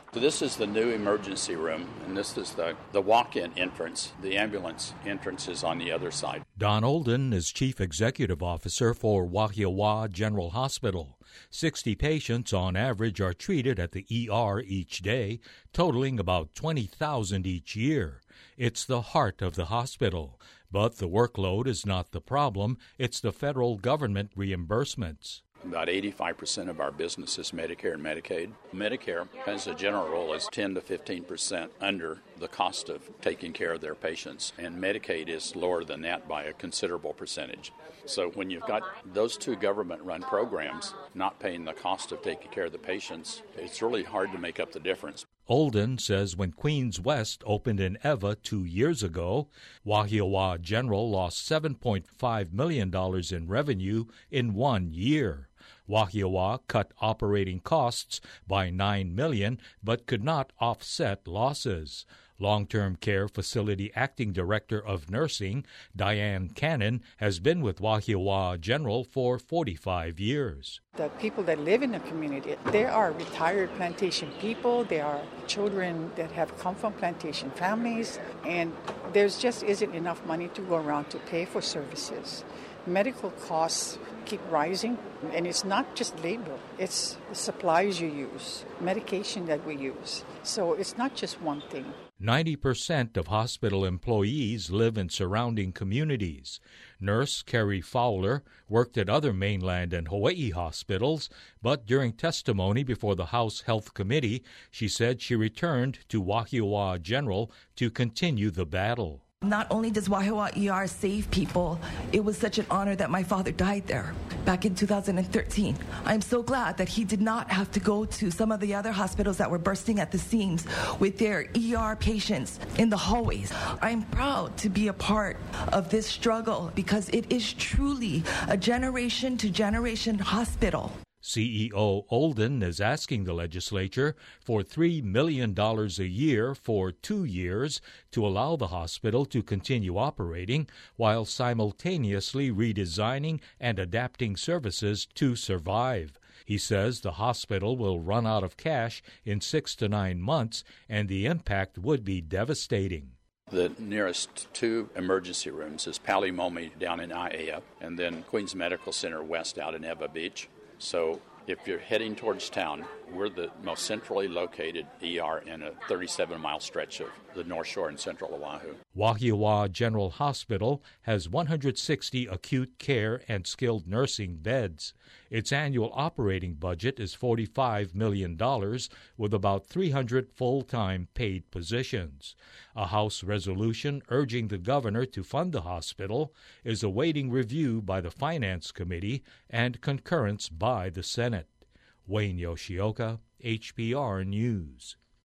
So this is the new emergency room, and this is the walk-in entrance. The ambulance entrance is on the other side. Don Olden is Chief Executive Officer for Wahiawa General Hospital. 60 patients on average are treated at the ER each day, totaling about 20,000 each year. It's the heart of the hospital. But the workload is not the problem. It's the federal government reimbursements. About 85% of our business is Medicare and Medicaid. Medicare, as a general rule, is 10 to 15% under the cost of taking care of their patients, and Medicaid is lower than that by a considerable percentage. So when you've got those two government-run programs not paying the cost of taking care of the patients, it's really hard to make up the difference. Olden says when Queens West opened in Eva 2 years ago, Wahiawa General lost $7.5 million in revenue in 1 year. Wahiawa cut operating costs by $9 million but could not offset losses. Long-term care facility acting director of nursing, Diane Cannon, has been with Wahiawa General for 45 years. The people that live in the community, they are retired plantation people. They are children that have come from plantation families, and there just isn't enough money to go around to pay for services. Medical costs keep rising, and it's not just labor, it's the supplies you use, medication that we use. So it's not just one thing. 90% of hospital employees live in surrounding communities. Nurse Carrie Fowler worked at other mainland and Hawaii hospitals, but during testimony before the House Health Committee, she said she returned to Wahiawa General to continue the battle. Not only does Wahiawa ER save people, it was such an honor that my father died there back in 2013. I'm so glad that he did not have to go to some of the other hospitals that were bursting at the seams with their ER patients in the hallways. I'm proud to be a part of this struggle because it is truly a generation-to-generation hospital. CEO Olden is asking the legislature for $3 million a year for 2 years to allow the hospital to continue operating while simultaneously redesigning and adapting services to survive. He says the hospital will run out of cash in 6 to 9 months, and the impact would be devastating. The nearest two emergency rooms is Palimomi down in Aiea, and then Queens Medical Center West out in Eva Beach. So if you're heading towards town, we're the most centrally located ER in a 37-mile stretch of the North Shore and Central Oahu. Wahiawa General Hospital has 160 acute care and skilled nursing beds. Its annual operating budget is $45 million, with about 300 full-time paid positions. A House resolution urging the governor to fund the hospital is awaiting review by the Finance Committee and concurrence by the Senate. Wayne Yoshioka, HPR News.